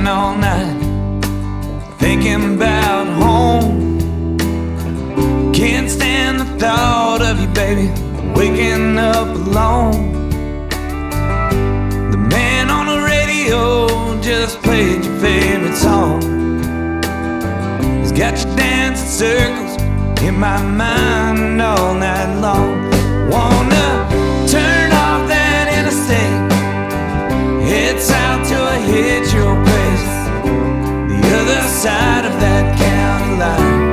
driving all night, thinking about home. Can't stand the thought of you, baby, waking up alone. The man on the radio just played your favorite song. He's got you dancing circles in my mind all night long. Wanna turn off that interstate, head south till I hit your place, the other side of that county line.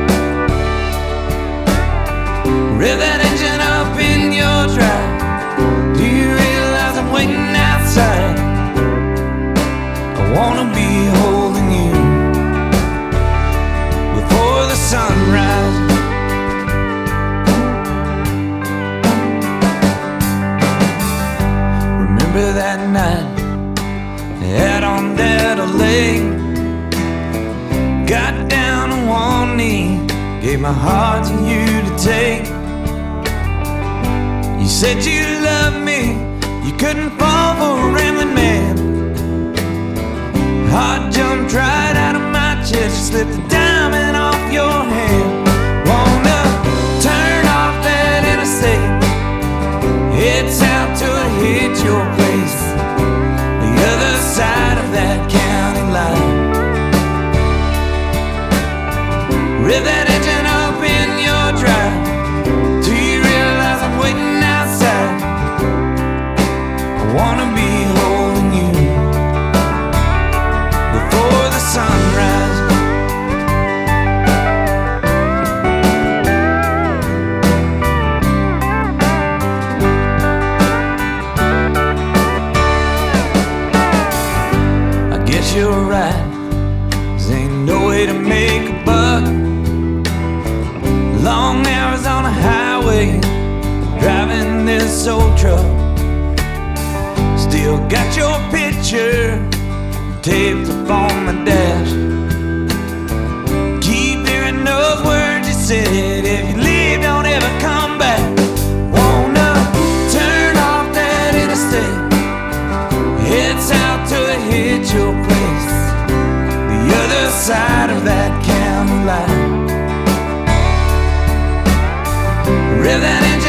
Rev that engine up in your drive. Do you realize I'm waiting outside? I wanna be holding you before the sunrise. Remember that night out on that lake? Got down on one knee, gave my heart to you to take. You said you loved me, you couldn't fall for a rambling man. Heart jumped right out of my chest, you slipped the diamond off your hand. Wanna turn off that interstate, head south till I hit your place, the other side of that county line. Rev that engine up in your drive. Do you realize I'm waiting outside? I wanna be holding you before the sunrise. I guess you're right, 'cause ain't no way to make a buck. Long hours on a highway, driving this old truck. Still got your picture taped up on my dash. Keep hearing those words you said, if you leave, don't ever come back. Wanna turn off that interstate, head south till it hit your place, the other side of that county line. Rev that engine